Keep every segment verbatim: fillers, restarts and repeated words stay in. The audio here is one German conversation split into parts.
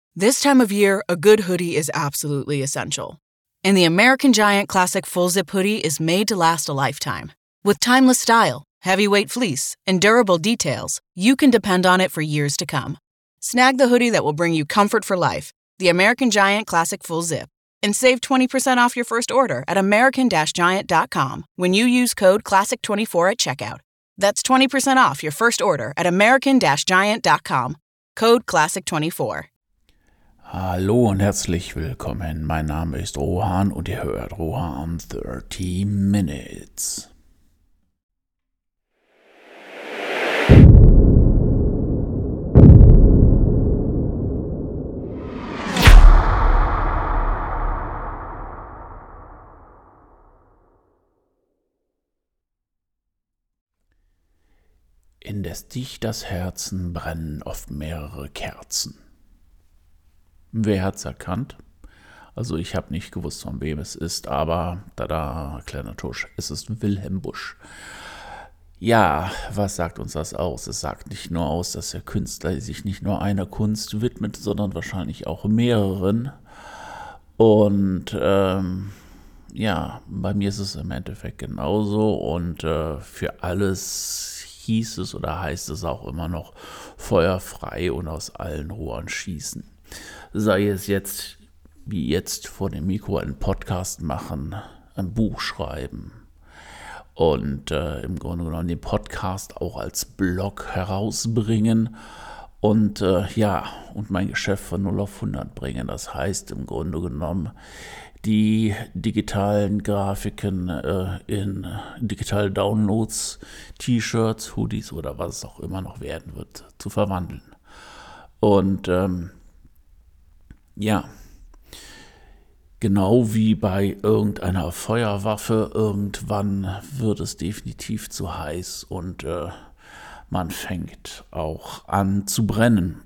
This time of year, a good hoodie is absolutely essential. And the American Giant Classic Full Zip Hoodie is made to last a lifetime. With timeless style, heavyweight fleece, and durable details, you can depend on it for years to come. Snag the hoodie that will bring you comfort for life, the American Giant Classic Full Zip, and save twenty percent off your first order at american giant dot com when you use code classic twenty-four at checkout. That's twenty percent off your first order at american giant dot com. Code classic twenty-four. Hallo und herzlich willkommen. Mein Name ist Rohan und ihr hört Rohan thirty Minutes. In des Dichters Herzen brennen oft mehrere Kerzen. Wer hat's erkannt? Also ich habe nicht gewusst, von wem es ist, aber tada, kleiner Tusch, es ist Wilhelm Busch. Ja, was sagt uns das aus? Es sagt nicht nur aus, dass der Künstler sich nicht nur einer Kunst widmet, sondern wahrscheinlich auch mehreren. Und ähm, ja, bei mir ist es im Endeffekt genauso und äh, für alles hieß es oder heißt es auch immer noch Feuer frei und aus allen Rohren schießen. Sei es jetzt, wie jetzt vor dem Mikro, einen Podcast machen, ein Buch schreiben und äh, im Grunde genommen den Podcast auch als Blog herausbringen und äh, ja, und mein Geschäft von null auf hundert bringen. Das heißt im Grunde genommen, die digitalen Grafiken äh, in digitale Downloads, T-Shirts, Hoodies oder was es auch immer noch werden wird, zu verwandeln. Und ähm, ja, genau wie bei irgendeiner Feuerwaffe, irgendwann wird es definitiv zu heiß und äh, man fängt auch an zu brennen.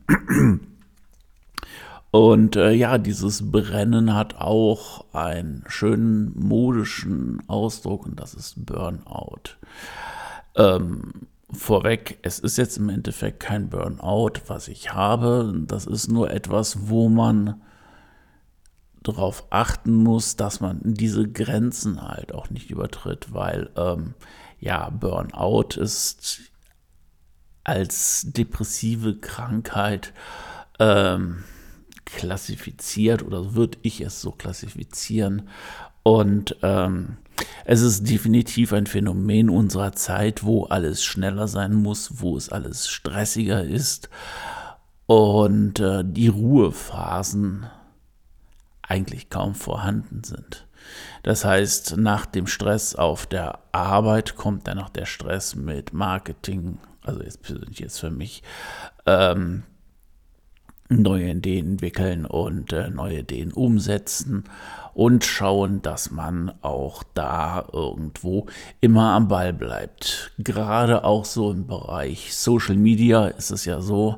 Und äh, ja, dieses Brennen hat auch einen schönen modischen Ausdruck und das ist Burnout. Ähm, vorweg, es ist jetzt im Endeffekt kein Burnout, was ich habe. Das ist nur etwas, wo man darauf achten muss, dass man diese Grenzen halt auch nicht übertritt, weil ähm, ja, Burnout ist als depressive Krankheit ähm, klassifiziert oder würde ich es so klassifizieren und ähm, es ist definitiv ein Phänomen unserer Zeit, wo alles schneller sein muss, wo es alles stressiger ist und äh, die Ruhephasen eigentlich kaum vorhanden sind. Das heißt, nach dem Stress auf der Arbeit kommt dann noch der Stress mit Marketing, also jetzt persönlich jetzt für mich, ähm, neue Ideen entwickeln und äh, neue Ideen umsetzen und schauen, dass man auch da irgendwo immer am Ball bleibt. Gerade auch so im Bereich Social Media ist es ja so,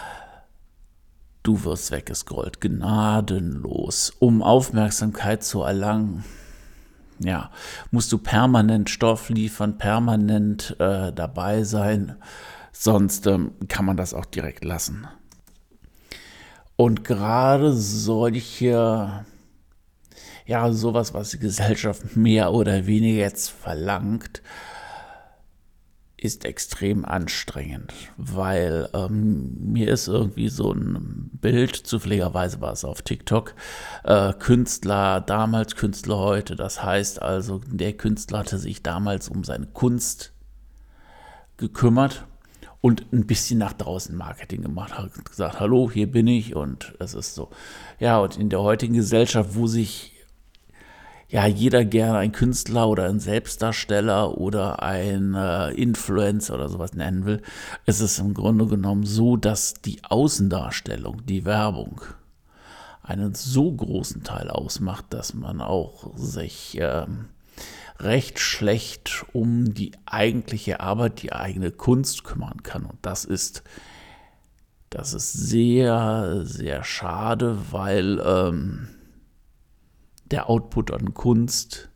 du wirst weggescrollt, gnadenlos. Um Aufmerksamkeit zu erlangen, ja, musst du permanent Stoff liefern, permanent äh, dabei sein, sonst ähm, kann man das auch direkt lassen. Und gerade solche, ja, sowas, was die Gesellschaft mehr oder weniger jetzt verlangt, ist extrem anstrengend, weil ähm, mir ist irgendwie so ein Bild, zufälligerweise war es auf TikTok, äh, Künstler damals, Künstler heute, das heißt also, der Künstler hatte sich damals um seine Kunst gekümmert und ein bisschen nach draußen Marketing gemacht, hat gesagt, hallo, hier bin ich und es ist so. Ja, und in der heutigen Gesellschaft, wo sich ja jeder gerne ein Künstler oder ein Selbstdarsteller oder ein äh, Influencer oder sowas nennen will, ist es im Grunde genommen so, dass die Außendarstellung, die Werbung, einen so großen Teil ausmacht, dass man auch sich ähm, recht schlecht um die eigentliche Arbeit, die eigene Kunst kümmern kann. Und das ist, das ist sehr, sehr schade, weil ähm, der Output an Kunst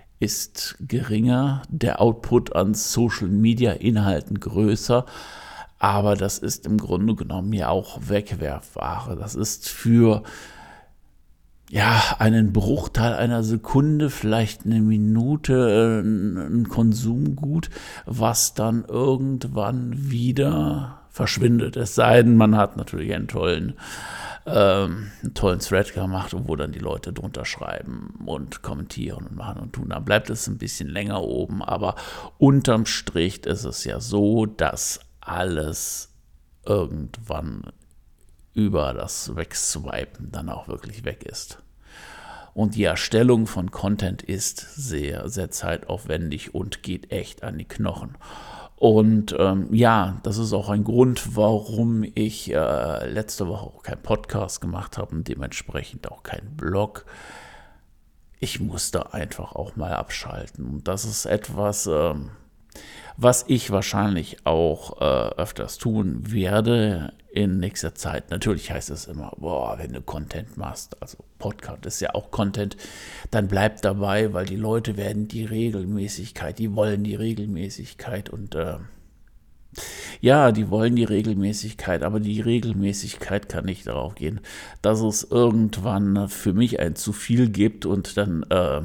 ist geringer, der Output an Social-Media-Inhalten größer, aber das ist im Grunde genommen ja auch Wegwerfware. Das ist für ja, einen Bruchteil einer Sekunde, vielleicht eine Minute, ein Konsumgut, was dann irgendwann wieder verschwindet. Es sei denn, man hat natürlich einen tollen, ähm, einen tollen Thread gemacht, wo dann die Leute drunter schreiben und kommentieren und machen und tun. Dann bleibt es ein bisschen länger oben, aber unterm Strich ist es ja so, dass alles irgendwann über das Wegswipen dann auch wirklich weg ist. Und die Erstellung von Content ist sehr, sehr zeitaufwendig und geht echt an die Knochen. Und ähm, ja, das ist auch ein Grund, warum ich äh, letzte Woche auch keinen Podcast gemacht habe und dementsprechend auch keinen Blog. Ich musste einfach auch mal abschalten. Und das ist etwas, ähm, was ich wahrscheinlich auch äh, öfters tun werde in nächster Zeit. Natürlich heißt es immer, boah, wenn du Content machst, also Podcast ist ja auch Content, dann bleib dabei, weil die Leute werden die Regelmäßigkeit, die wollen die Regelmäßigkeit und äh, ja, die wollen die Regelmäßigkeit, aber die Regelmäßigkeit kann nicht darauf gehen, dass es irgendwann für mich ein zu viel gibt und dann äh,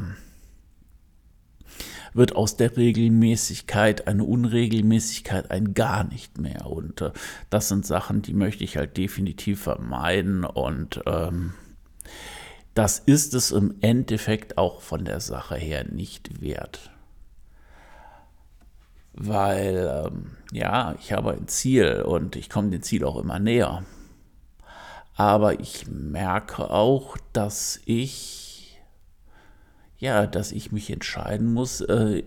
wird aus der Regelmäßigkeit eine Unregelmäßigkeit ein gar nicht mehr. Und äh, das sind Sachen, die möchte ich halt definitiv vermeiden. Und ähm, das ist es im Endeffekt auch von der Sache her nicht wert. Weil, ähm, ja, ich habe ein Ziel und ich komme dem Ziel auch immer näher. Aber ich merke auch, dass ich Ja, dass ich mich entscheiden muss, äh,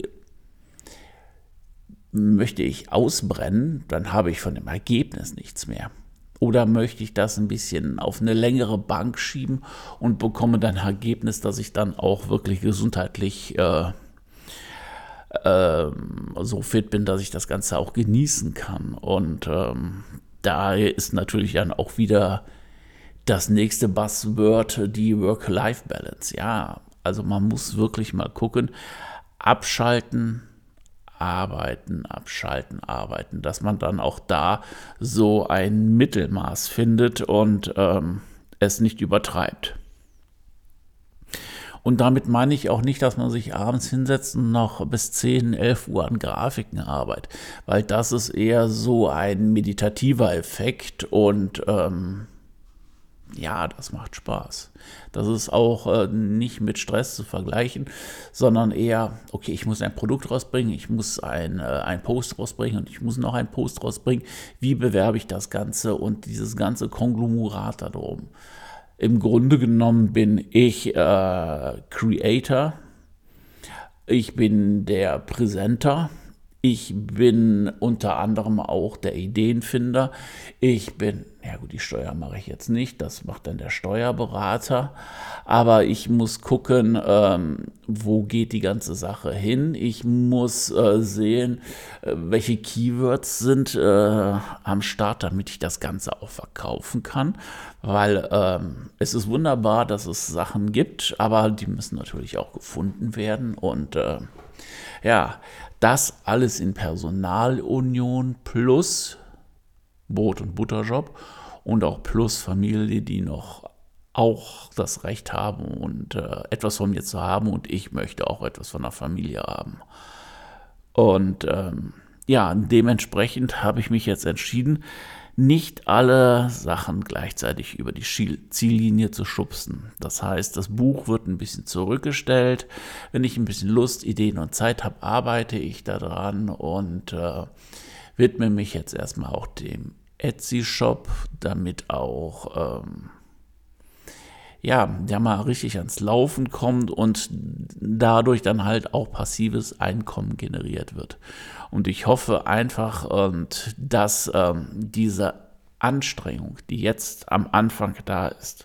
möchte ich ausbrennen, dann habe ich von dem Ergebnis nichts mehr. Oder möchte ich das ein bisschen auf eine längere Bank schieben und bekomme dann ein Ergebnis, dass ich dann auch wirklich gesundheitlich äh, äh, so fit bin, dass ich das Ganze auch genießen kann. Und ähm, da ist natürlich dann auch wieder das nächste Buzzword, die Work-Life-Balance. Ja, also man muss wirklich mal gucken, abschalten, arbeiten, abschalten, arbeiten, dass man dann auch da so ein Mittelmaß findet und ähm, es nicht übertreibt. Und damit meine ich auch nicht, dass man sich abends hinsetzt und noch bis zehn, elf Uhr an Grafiken arbeitet, weil das ist eher so ein meditativer Effekt und ähm, ja, das macht Spaß. Das ist auch äh, nicht mit Stress zu vergleichen, sondern eher, okay, ich muss ein Produkt rausbringen, ich muss ein, äh, ein Post rausbringen und ich muss noch einen Post rausbringen. Wie bewerbe ich das Ganze und dieses ganze Konglomerat da drum? Im Grunde genommen bin ich äh, Creator, ich bin der Präsenter, ich bin unter anderem auch der Ideenfinder. Ich bin, ja gut, die Steuer mache ich jetzt nicht, das macht dann der Steuerberater. Aber ich muss gucken, ähm, wo geht die ganze Sache hin. Ich muss äh, sehen, äh, welche Keywords sind äh, am Start, damit ich das Ganze auch verkaufen kann. Weil ähm, es ist wunderbar, dass es Sachen gibt, aber die müssen natürlich auch gefunden werden. Und äh, ja, das alles in Personalunion plus Brot- und Butterjob und auch plus Familie, die noch auch das Recht haben und äh, etwas von mir zu haben und ich möchte auch etwas von der Familie haben. Und ähm, ja, dementsprechend habe ich mich jetzt entschieden, nicht alle Sachen gleichzeitig über die Ziellinie zu schubsen. Das heißt, das Buch wird ein bisschen zurückgestellt. Wenn ich ein bisschen Lust, Ideen und Zeit habe, arbeite ich daran und äh, widme mich jetzt erstmal auch dem Etsy-Shop, damit auch ähm, ja, der mal richtig ans Laufen kommt und dadurch dann halt auch passives Einkommen generiert wird. Und ich hoffe einfach, und dass ähm, diese Anstrengung, die jetzt am Anfang da ist,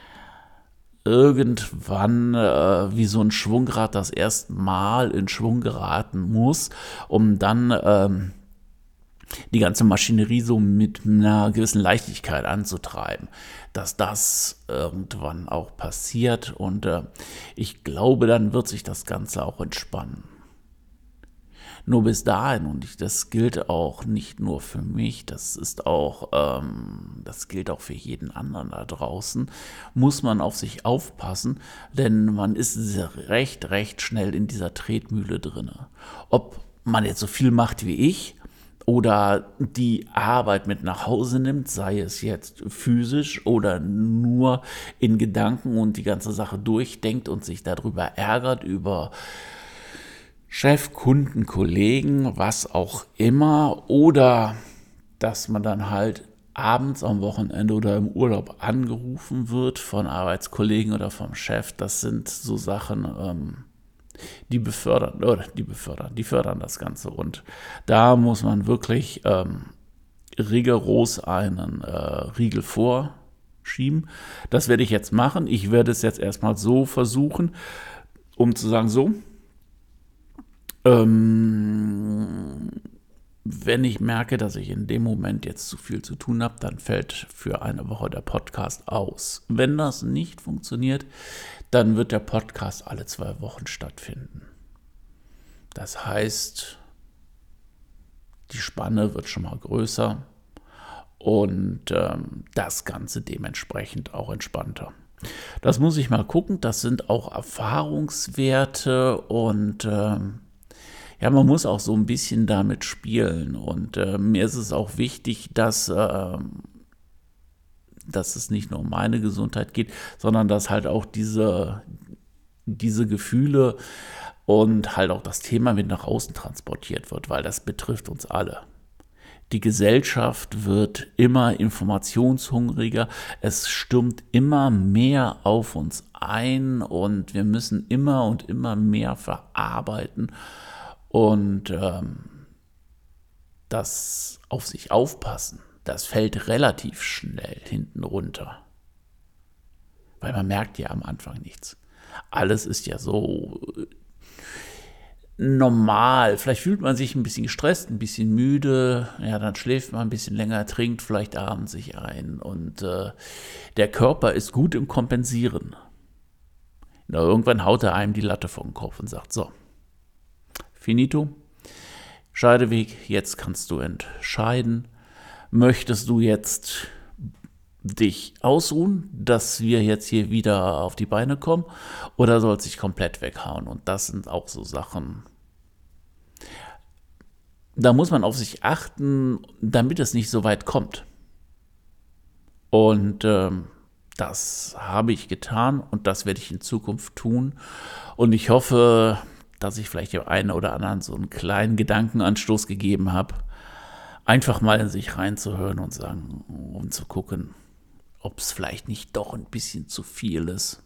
irgendwann äh, wie so ein Schwungrad das erste Mal in Schwung geraten muss, um dann ähm, die ganze Maschinerie so mit einer gewissen Leichtigkeit anzutreiben, dass das irgendwann auch passiert und äh, ich glaube, dann wird sich das Ganze auch entspannen. Nur bis dahin, und ich, das gilt auch nicht nur für mich, das ist auch, ähm, das gilt auch für jeden anderen da draußen, muss man auf sich aufpassen, denn man ist recht, recht schnell in dieser Tretmühle drin. Ob man jetzt so viel macht wie ich oder die Arbeit mit nach Hause nimmt, sei es jetzt physisch oder nur in Gedanken und die ganze Sache durchdenkt und sich darüber ärgert, über Chef, Kunden, Kollegen, was auch immer, oder dass man dann halt abends am Wochenende oder im Urlaub angerufen wird von Arbeitskollegen oder vom Chef. Das sind so Sachen, ähm, die befördern, oder die befördern, die fördern das Ganze. Und da muss man wirklich ähm, rigoros einen äh, Riegel vorschieben. Das werde ich jetzt machen. Ich werde es jetzt erstmal so versuchen, um zu sagen, so, ähm, wenn ich merke, dass ich in dem Moment jetzt zu viel zu tun habe, dann fällt für eine Woche der Podcast aus. Wenn das nicht funktioniert, dann wird der Podcast alle zwei Wochen stattfinden. Das heißt, die Spanne wird schon mal größer und ähm, das Ganze dementsprechend auch entspannter. Das muss ich mal gucken, das sind auch Erfahrungswerte und ähm, ja, man muss auch so ein bisschen damit spielen und äh, mir ist es auch wichtig, dass, äh, dass es nicht nur um meine Gesundheit geht, sondern dass halt auch diese, diese Gefühle und halt auch das Thema mit nach außen transportiert wird, weil das betrifft uns alle. Die Gesellschaft wird immer informationshungriger, es stürmt immer mehr auf uns ein und wir müssen immer und immer mehr verarbeiten. Und ähm, das auf sich aufpassen, das fällt relativ schnell hinten runter. Weil man merkt ja am Anfang nichts. Alles ist ja so normal. Vielleicht fühlt man sich ein bisschen gestresst, ein bisschen müde. Ja, dann schläft man ein bisschen länger, trinkt vielleicht abends sich ein. Und äh, der Körper ist gut im Kompensieren. Na, irgendwann haut er einem die Latte vor den Kopf und sagt, so, finito, Scheideweg, jetzt kannst du entscheiden. Möchtest du jetzt dich ausruhen, dass wir jetzt hier wieder auf die Beine kommen, oder soll es sich komplett weghauen? Und das sind auch so Sachen, da muss man auf sich achten, damit es nicht so weit kommt. Und ähm, das habe ich getan und das werde ich in Zukunft tun. Und ich hoffe, dass ich vielleicht dem einen oder anderen so einen kleinen Gedankenanstoß gegeben habe, einfach mal in sich reinzuhören und sagen, um zu gucken, ob es vielleicht nicht doch ein bisschen zu viel ist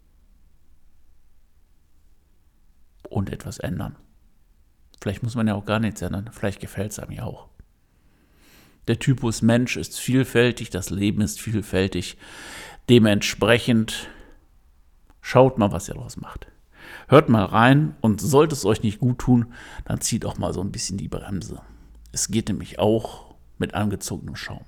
und etwas ändern. Vielleicht muss man ja auch gar nichts ändern, vielleicht gefällt es einem ja auch. Der Typus Mensch ist vielfältig, das Leben ist vielfältig, dementsprechend schaut mal, was ihr daraus macht. Hört mal rein und sollte es euch nicht gut tun, dann zieht auch mal so ein bisschen die Bremse. Es geht nämlich auch mit angezogenem Schaum.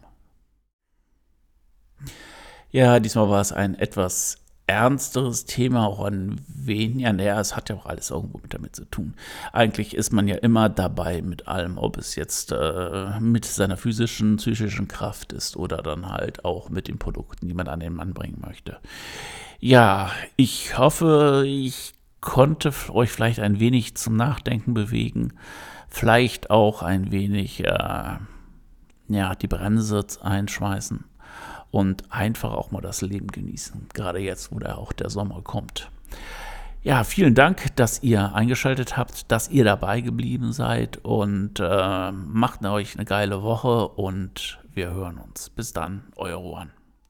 Ja, diesmal war es ein etwas ernsteres Thema, auch ein weniger, naja, es hat ja auch alles irgendwo mit damit zu tun. Eigentlich ist man ja immer dabei mit allem, ob es jetzt äh, mit seiner physischen, psychischen Kraft ist oder dann halt auch mit den Produkten, die man an den Mann bringen möchte. Ja, ich hoffe, ich konnte euch vielleicht ein wenig zum Nachdenken bewegen, vielleicht auch ein wenig äh, ja, die Bremse einschmeißen und einfach auch mal das Leben genießen, gerade jetzt, wo da auch der Sommer kommt. Ja, vielen Dank, dass ihr eingeschaltet habt, dass ihr dabei geblieben seid und äh, macht euch eine geile Woche und wir hören uns. Bis dann, euer Rohan.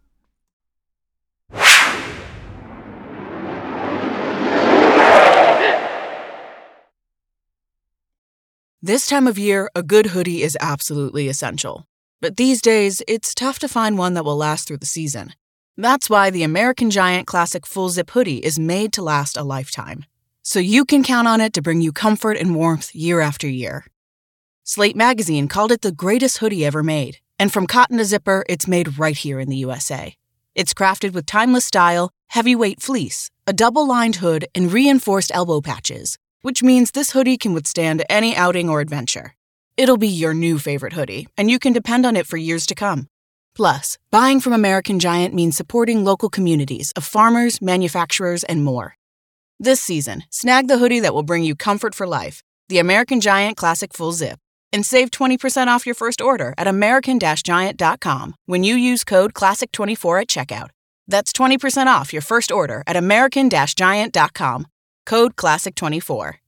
This time of year, a good hoodie is absolutely essential. But these days, it's tough to find one that will last through the season. That's why the American Giant Classic Full Zip Hoodie is made to last a lifetime. So you can count on it to bring you comfort and warmth year after year. Slate Magazine called it the greatest hoodie ever made. And from cotton to zipper, it's made right here in the U S A. It's crafted with timeless style, heavyweight fleece, a double-lined hood, and reinforced elbow patches. which means this hoodie can withstand any outing or adventure. It'll be your new favorite hoodie, and you can depend on it for years to come. Plus, buying from American Giant means supporting local communities of farmers, manufacturers, and more. This season, snag the hoodie that will bring you comfort for life, the American Giant Classic Full Zip, and save twenty percent off your first order at american giant dot com when you use code classic twenty-four at checkout. That's twenty percent off your first order at american giant dot com, code classic twenty-four.